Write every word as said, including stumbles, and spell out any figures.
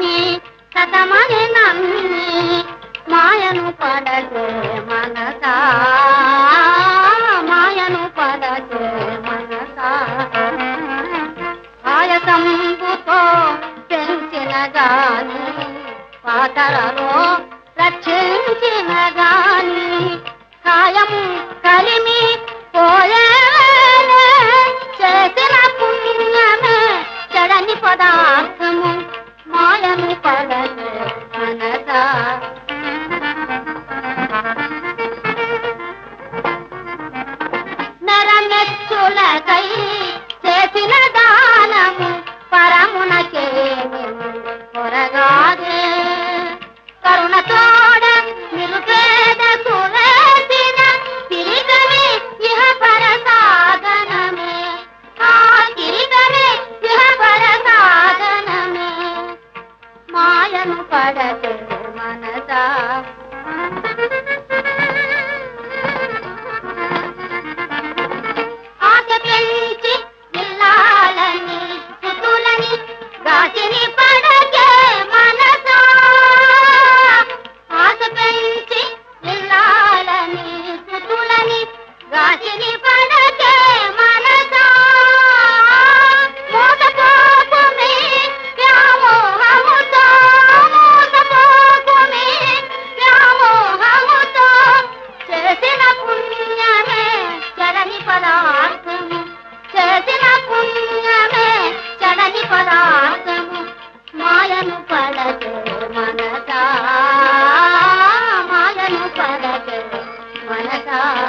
నమ్మి సతమని నమ్మి మాయను పడకే మనసా మాయను పడకే మనసా ఆయసంబుతో పెంచిన గాని పాతరలో రక్షించిన గాని కాయము కలిమి పోయే చేసిన పుణ్యమే చెడని పదార్థము మాయను పడకే మనసా నరమెచ్చులకై చేసిన దానము పరమునకే కొరగాదే కరుణతోడ నిరుపేదకు వేసిన తిరిగమే ఇహ పర సాధనమే ఆ తిరిగమే ఇహ పర సాధనమే మాయను పడకే మనసా ఆశ పెంచి ఇల్లాలని సుతులని గాచిని పడకే మనసా ఆశ పెంచి ఇల్లాలని సుతులని గాచిని పడకే మనసా మోసపోకుమే వ్యామోహముతో మోసపోకుమే వ్యామోహముతో చేసిన పుణ్యమే చెడని పదార్థము చేసిన పుణ్యమే చెడని పదార్థము మాయను పడకే మనసా మాయను పడకే మనసా